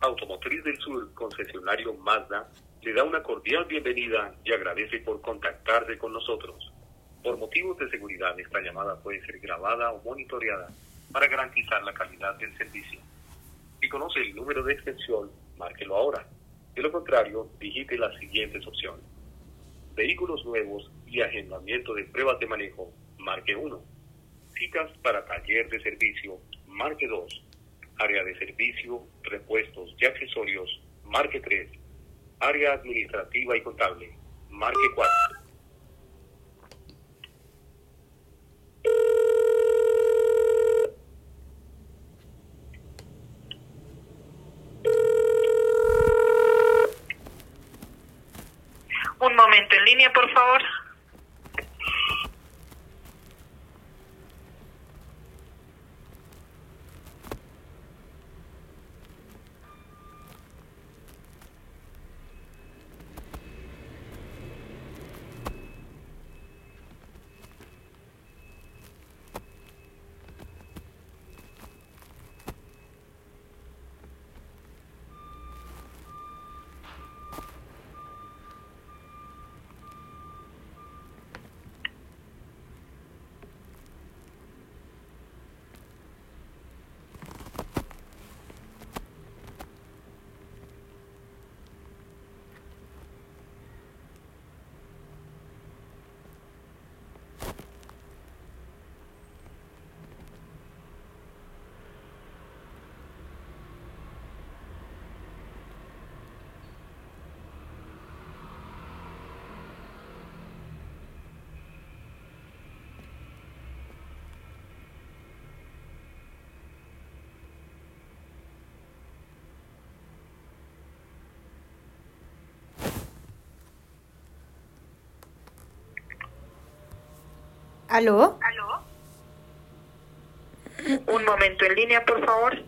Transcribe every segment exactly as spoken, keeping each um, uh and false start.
Automotriz del Sur, concesionario Mazda, le da una cordial bienvenida y agradece por contactarse con nosotros. Por motivos de seguridad, esta llamada puede ser grabada o monitoreada para garantizar la calidad del servicio. Si conoce el número de extensión, márquelo ahora. De lo contrario, digite las siguientes opciones. Vehículos nuevos y agendamiento de pruebas de manejo, marque uno. Citas para taller de servicio, marque dos. Área de servicio, repuestos y accesorios, marque tres. Área administrativa y contable, marque cuatro. Un momento en línea, por favor. ¿Aló? ¿Aló? Un momento en línea, por favor.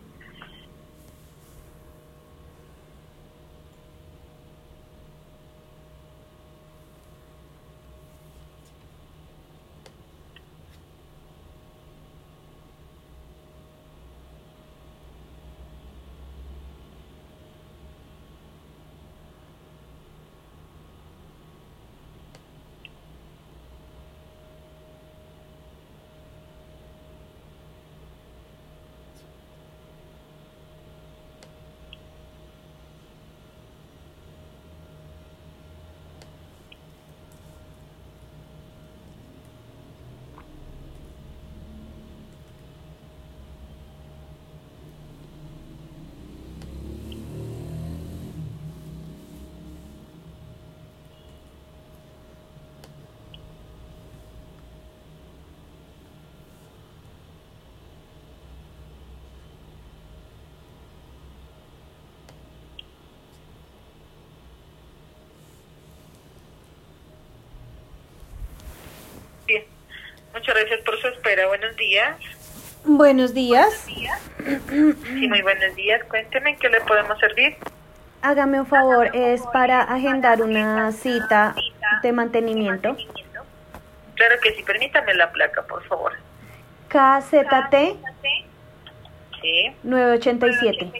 Bien. Muchas gracias por su espera. Buenos días. Buenos días. Buenos días. Sí, muy buenos días. Cuénteme en qué le podemos servir. Hágame un favor, es para agendar una cita de mantenimiento. Claro que sí, permítame la placa, por favor. K Z T Sí. nueve ochenta y siete.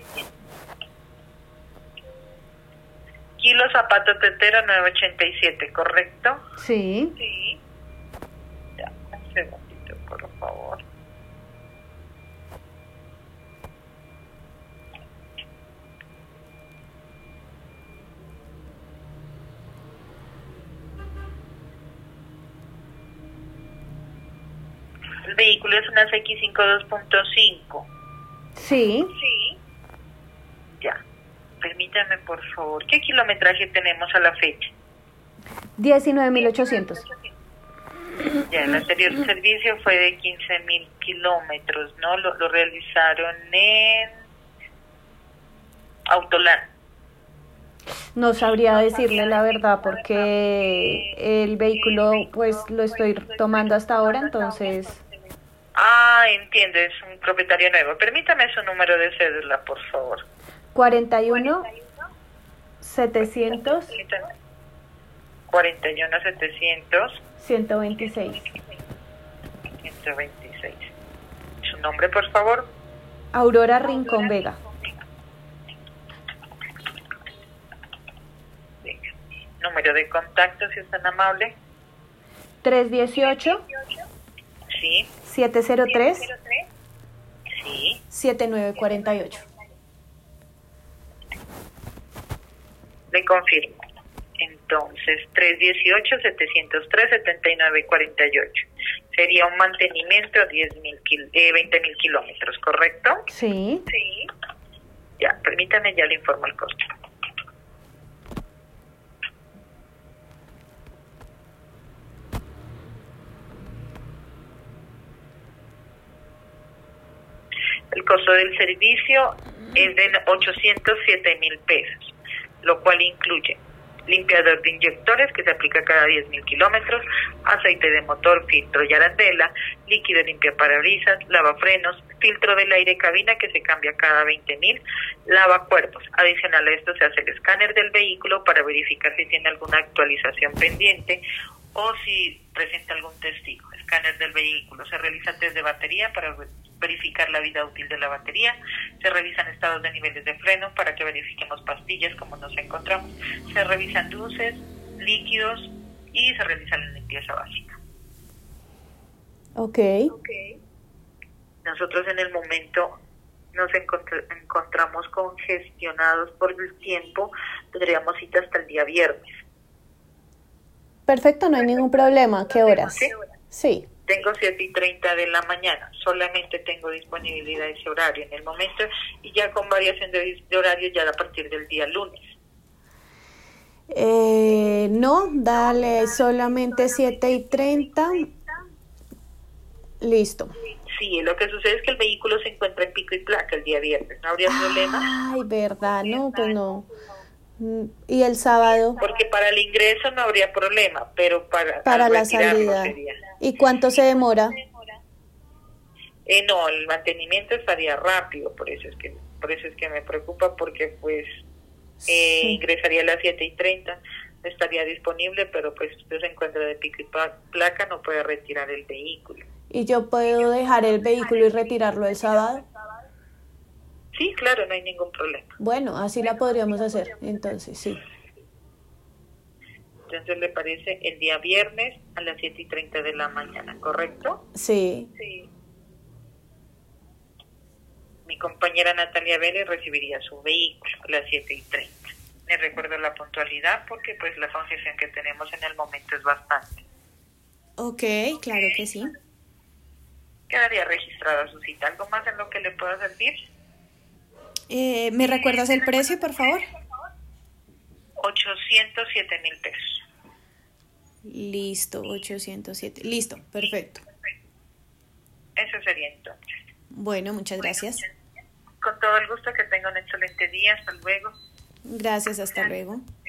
Kilo Zapato Tetera nueve ochenta y siete, ¿correcto? Sí. Sí. Ya, un segundito, por favor. El vehículo es una X cincuenta y dos punto cinco. Sí. Sí. Ya. Permítame, por favor. ¿Qué kilometraje tenemos a la fecha? diecinueve mil ochocientos. Ya, el anterior servicio fue de quince mil kilómetros, ¿no? Lo, lo realizaron en Autolan. No sabría decirle la verdad porque el vehículo pues lo estoy tomando hasta ahora, entonces... Ah, entiendo, es un propietario nuevo. Permítame su número de cédula, por favor. cuarenta y uno setecientos cuarenta y uno setecientos ciento veintiséis. ciento veintiséis. ¿Su nombre, por favor? Aurora Rincón Vega. número de contacto, si es tan amable. tres dieciocho, Sí, siete cero tres, sí. siete nueve cuatro ocho. Le confirmo. Entonces, tres dieciocho, setecientos tres, setenta y nueve cuarenta y ocho. Sería un mantenimiento de diez mil kil- eh, veinte mil kilómetros, ¿correcto? Sí. Sí. Ya, permítame, ya le informo el costo. El costo del servicio es de ochocientos siete mil pesos, lo cual incluye limpiador de inyectores que se aplica cada diez mil kilómetros, aceite de motor, filtro y arandela, líquido limpia parabrisas, lavafrenos, filtro del aire cabina que se cambia cada veinte mil, lavacuerpos. Adicional a esto se hace el escáner del vehículo para verificar si tiene alguna actualización pendiente o si presenta algún testigo. Escáner del vehículo. Se realiza test de batería para verificar la vida útil de la batería. Se revisan estados de niveles de freno para que verifiquemos pastillas como nos encontramos. Se revisan luces, líquidos y se realiza la limpieza básica. Ok. Okay. Nosotros en el momento nos encontr- encontramos congestionados por el tiempo. Tendríamos cita hasta el día viernes. Perfecto, no hay ningún problema. ¿Qué horas? ¿Sí? Sí. Tengo siete y treinta de la mañana, solamente tengo disponibilidad ese horario en el momento y ya con variación de, de horario ya a partir del día lunes. Eh, no, dale solamente siete y treinta. Listo. Sí, lo que sucede es que el vehículo se encuentra en pico y placa el día viernes, ¿no habría problema? Ay, verdad, no, pues no. Mm, ¿Y el sábado? Porque para el ingreso no habría problema, pero para, Para al la retirarlo salida. sería. ¿Y cuánto se demora? Eh, no, el mantenimiento estaría rápido, por eso es que por eso es que me preocupa, porque pues eh, Sí. ingresaría a las siete y treinta, estaría disponible, pero pues usted se encuentra de pico y pa- placa, no puede retirar el vehículo. ¿Y yo puedo dejar el vehículo y retirarlo el sábado? Sí, claro, no hay ningún problema. Bueno, así la podríamos hacer, entonces, sí. Entonces le parece el día viernes a las siete y treinta de la mañana, ¿correcto? Sí. Sí. Mi compañera Natalia Vélez recibiría su vehículo a las siete y treinta. Le recuerdo la puntualidad porque pues la congestión que tenemos en el momento es bastante. Ok, claro que sí. Quedaría registrada su cita. ¿Algo más en lo que le pueda servir? Eh, ¿Me recuerdas el precio, por favor? ochocientos siete mil pesos. Listo, ochocientos siete. Listo, perfecto. Eso sería entonces. Bueno, muchas gracias. Con todo el gusto, que tenga un excelente día. Hasta luego. Gracias, hasta luego.